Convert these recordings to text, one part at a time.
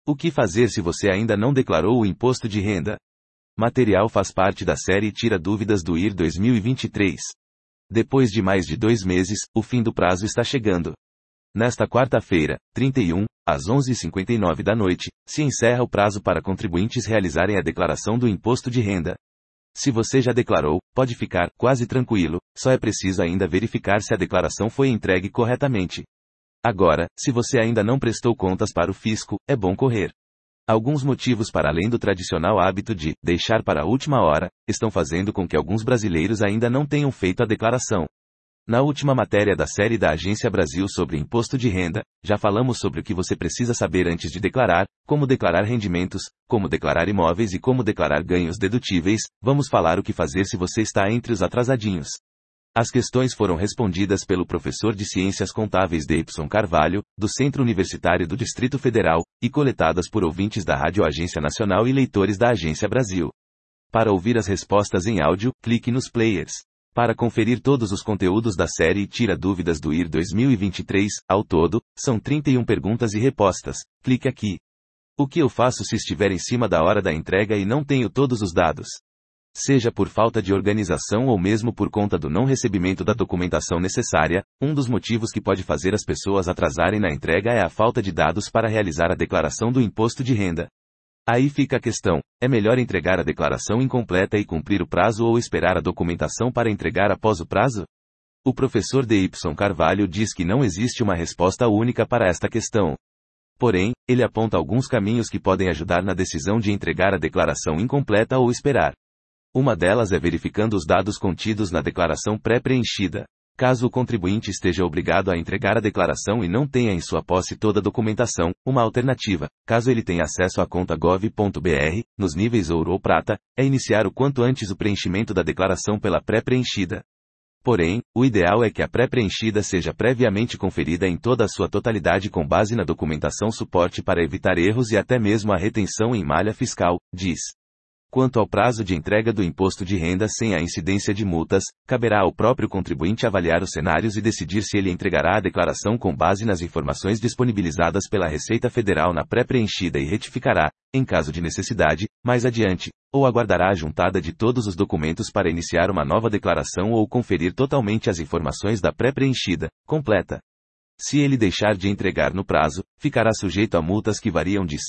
O que fazer se você ainda não declarou o imposto de renda? Material faz parte da série Tira Dúvidas do IR 2023. Depois de mais de 2 meses, o fim do prazo está chegando. Nesta quarta-feira, 31, às 11h59 da noite, se encerra o prazo para contribuintes realizarem a declaração do imposto de renda. Se você já declarou, pode ficar quase tranquilo, só é preciso ainda verificar se a declaração foi entregue corretamente. Agora, se você ainda não prestou contas para o fisco, é bom correr. Alguns motivos para além do tradicional hábito de deixar para a última hora, estão fazendo com que alguns brasileiros ainda não tenham feito a declaração. Na última matéria da série da Agência Brasil sobre imposto de renda, já falamos sobre o que você precisa saber antes de declarar, como declarar rendimentos, como declarar imóveis e como declarar ganhos dedutíveis. Vamos falar o que fazer se você está entre os atrasadinhos. As questões foram respondidas pelo professor de Ciências Contábeis Deipson Carvalho, do Centro Universitário do Distrito Federal, e coletadas por ouvintes da Rádio Agência Nacional e leitores da Agência Brasil. Para ouvir as respostas em áudio, clique nos players. Para conferir todos os conteúdos da série Tira Dúvidas do IR 2023, ao todo, são 31 perguntas e respostas. Clique aqui. O que eu faço se estiver em cima da hora da entrega e não tenho todos os dados? Seja por falta de organização ou mesmo por conta do não recebimento da documentação necessária, um dos motivos que pode fazer as pessoas atrasarem na entrega é a falta de dados para realizar a declaração do imposto de renda. Aí fica a questão, é melhor entregar a declaração incompleta e cumprir o prazo ou esperar a documentação para entregar após o prazo? O professor Deipson Carvalho diz que não existe uma resposta única para esta questão. Porém, ele aponta alguns caminhos que podem ajudar na decisão de entregar a declaração incompleta ou esperar. Uma delas é verificando os dados contidos na declaração pré-preenchida. Caso o contribuinte esteja obrigado a entregar a declaração e não tenha em sua posse toda a documentação, uma alternativa, caso ele tenha acesso à conta gov.br, nos níveis ouro ou prata, é iniciar o quanto antes o preenchimento da declaração pela pré-preenchida. Porém, o ideal é que a pré-preenchida seja previamente conferida em toda a sua totalidade com base na documentação suporte para evitar erros e até mesmo a retenção em malha fiscal, diz. Quanto ao prazo de entrega do imposto de renda sem a incidência de multas, caberá ao próprio contribuinte avaliar os cenários e decidir se ele entregará a declaração com base nas informações disponibilizadas pela Receita Federal na pré-preenchida e retificará, em caso de necessidade, mais adiante, ou aguardará a juntada de todos os documentos para iniciar uma nova declaração ou conferir totalmente as informações da pré-preenchida, completa. Se ele deixar de entregar no prazo, ficará sujeito a multas que variam de R$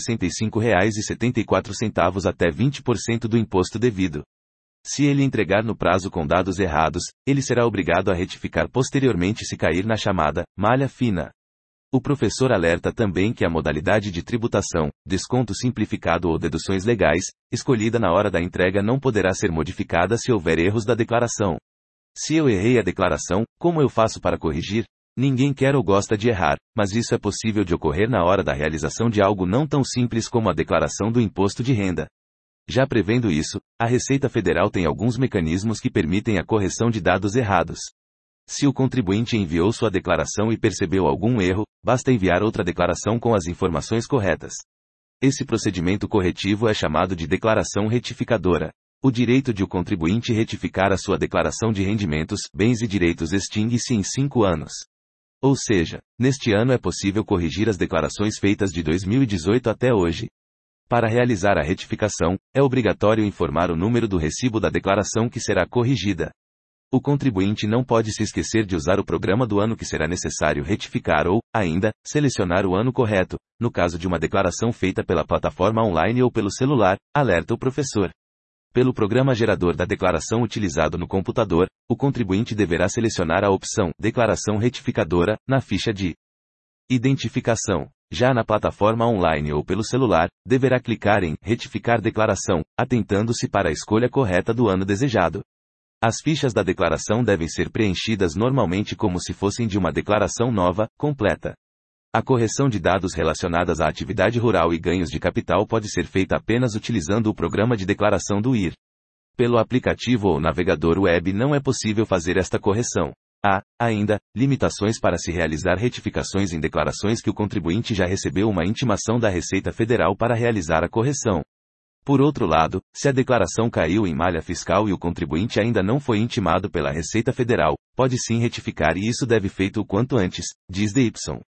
165,74 até 20% do imposto devido. Se ele entregar no prazo com dados errados, ele será obrigado a retificar posteriormente se cair na chamada malha fina. O professor alerta também que a modalidade de tributação, desconto simplificado ou deduções legais, escolhida na hora da entrega não poderá ser modificada se houver erros da declaração. Se eu errei a declaração, como eu faço para corrigir? Ninguém quer ou gosta de errar, mas isso é possível de ocorrer na hora da realização de algo não tão simples como a declaração do imposto de renda. Já prevendo isso, a Receita Federal tem alguns mecanismos que permitem a correção de dados errados. Se o contribuinte enviou sua declaração e percebeu algum erro, basta enviar outra declaração com as informações corretas. Esse procedimento corretivo é chamado de declaração retificadora. O direito de o contribuinte retificar a sua declaração de rendimentos, bens e direitos extingue-se em 5 anos. Ou seja, neste ano é possível corrigir as declarações feitas de 2018 até hoje. Para realizar a retificação, é obrigatório informar o número do recibo da declaração que será corrigida. O contribuinte não pode se esquecer de usar o programa do ano que será necessário retificar ou, ainda, selecionar o ano correto, no caso de uma declaração feita pela plataforma online ou pelo celular, alerta o professor. Pelo programa gerador da declaração utilizado no computador, o contribuinte deverá selecionar a opção Declaração Retificadora, na ficha de identificação. Já na plataforma online ou pelo celular, deverá clicar em Retificar Declaração, atentando-se para a escolha correta do ano desejado. As fichas da declaração devem ser preenchidas normalmente como se fossem de uma declaração nova, completa. A correção de dados relacionadas à atividade rural e ganhos de capital pode ser feita apenas utilizando o programa de declaração do IR. Pelo aplicativo ou navegador web não é possível fazer esta correção. Há, ainda, limitações para se realizar retificações em declarações que o contribuinte já recebeu uma intimação da Receita Federal para realizar a correção. Por outro lado, se a declaração caiu em malha fiscal e o contribuinte ainda não foi intimado pela Receita Federal, pode sim retificar e isso deve ser feito o quanto antes, diz Deipson.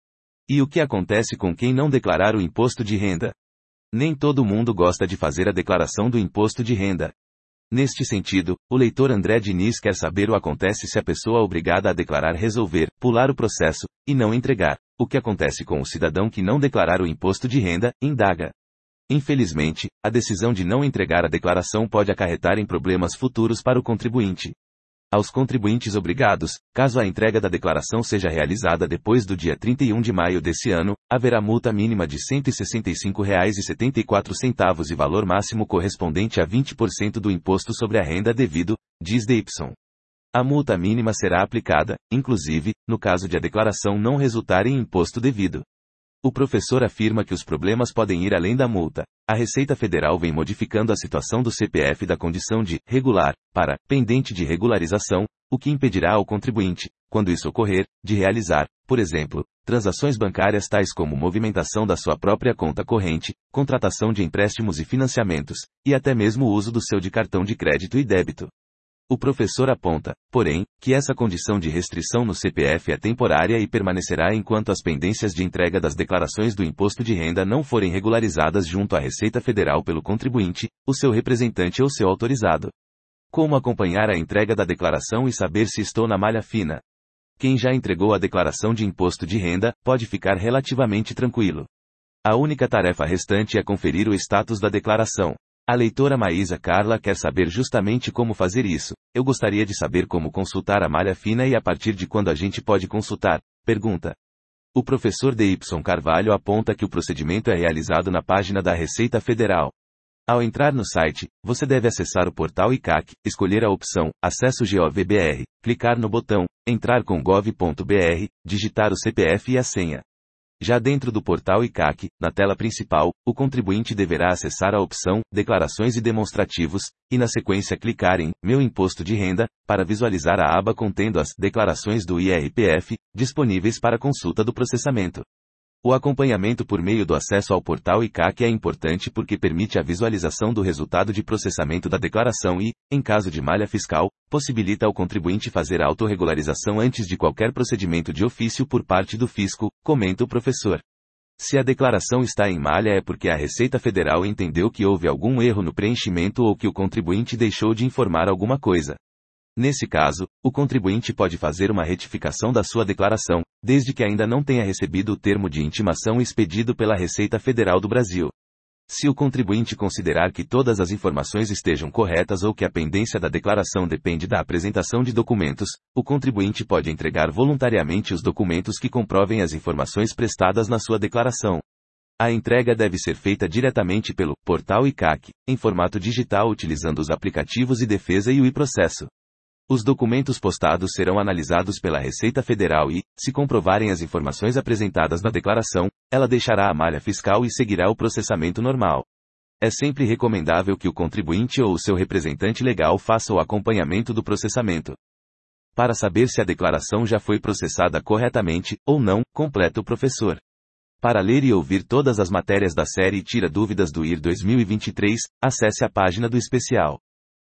E o que acontece com quem não declarar o imposto de renda? Nem todo mundo gosta de fazer a declaração do imposto de renda. Neste sentido, o leitor André Diniz quer saber o que acontece se a pessoa obrigada a declarar resolver pular o processo e não entregar. O que acontece com o cidadão que não declarar o imposto de renda, indaga. Infelizmente, a decisão de não entregar a declaração pode acarretar em problemas futuros para o contribuinte. Aos contribuintes obrigados, caso a entrega da declaração seja realizada depois do dia 31 de maio desse ano, haverá multa mínima de R$ 165,74 e valor máximo correspondente a 20% do imposto sobre a renda devido, diz DY. A multa mínima será aplicada, inclusive, no caso de a declaração não resultar em imposto devido. O professor afirma que os problemas podem ir além da multa. A Receita Federal vem modificando a situação do CPF da condição de regular para pendente de regularização, o que impedirá ao contribuinte, quando isso ocorrer, de realizar, por exemplo, transações bancárias tais como movimentação da sua própria conta corrente, contratação de empréstimos e financiamentos, e até mesmo o uso do seu de cartão de crédito e débito. O professor aponta, porém, que essa condição de restrição no CPF é temporária e permanecerá enquanto as pendências de entrega das declarações do imposto de renda não forem regularizadas junto à Receita Federal pelo contribuinte, o seu representante ou seu autorizado. Como acompanhar a entrega da declaração e saber se estou na malha fina? Quem já entregou a declaração de imposto de renda, pode ficar relativamente tranquilo. A única tarefa restante é conferir o status da declaração. A leitora Maísa Carla quer saber justamente como fazer isso. Eu gostaria de saber como consultar a malha fina e a partir de quando a gente pode consultar, pergunta. O professor DY Carvalho aponta que o procedimento é realizado na página da Receita Federal. Ao entrar no site, você deve acessar o portal ICAC, escolher a opção Acesso GOVBR, clicar no botão Entrar com gov.br, digitar o CPF e a senha. Já dentro do portal ICAC, na tela principal, o contribuinte deverá acessar a opção Declarações e Demonstrativos, e na sequência clicar em Meu Imposto de Renda, para visualizar a aba contendo as declarações do IRPF, disponíveis para consulta do processamento. O acompanhamento por meio do acesso ao portal ICAC é importante porque permite a visualização do resultado de processamento da declaração e, em caso de malha fiscal, possibilita ao contribuinte fazer a autorregularização antes de qualquer procedimento de ofício por parte do fisco, comenta o professor. Se a declaração está em malha é porque a Receita Federal entendeu que houve algum erro no preenchimento ou que o contribuinte deixou de informar alguma coisa. Nesse caso, o contribuinte pode fazer uma retificação da sua declaração, desde que ainda não tenha recebido o termo de intimação expedido pela Receita Federal do Brasil. Se o contribuinte considerar que todas as informações estejam corretas ou que a pendência da declaração depende da apresentação de documentos, o contribuinte pode entregar voluntariamente os documentos que comprovem as informações prestadas na sua declaração. A entrega deve ser feita diretamente pelo portal ICAC, em formato digital utilizando os aplicativos e-Defesa e o e-Processo. Os documentos postados serão analisados pela Receita Federal e, se comprovarem as informações apresentadas na declaração, ela deixará a malha fiscal e seguirá o processamento normal. É sempre recomendável que o contribuinte ou o seu representante legal faça o acompanhamento do processamento. Para saber se a declaração já foi processada corretamente, ou não, completa o professor. Para ler e ouvir todas as matérias da série Tira Dúvidas do IR 2023, acesse a página do especial.